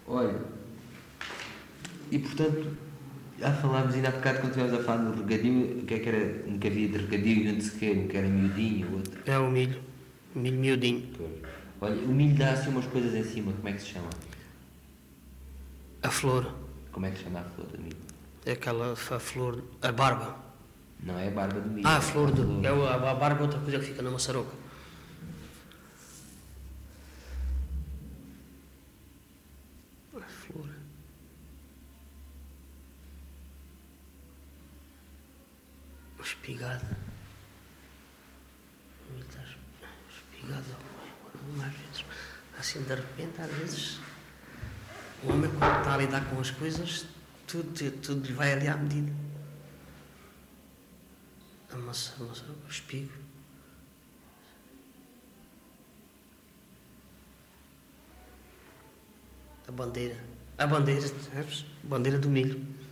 Olha, e portanto, já falámos ainda há bocado quando estivemos a falar no regadio, o que é que era, um que havia de regadio e um de sequeiro, um que era miudinho, o outro. É o milho miudinho. Olha, o milho dá assim umas coisas em cima, como é que se chama? A flor, Como é que se chama a flor do milho? é aquela a flor, a barba. Não é a barba do milho. A flor, a barba é outra coisa que fica na maçaroca. A flor. Espigada. Espigada. Às vezes, assim de repente, às vezes, o homem quando está a lidar com as coisas, tudo lhe vai ali à medida. A maçã, o espigo. A bandeira, sabes? Bandeira do milho.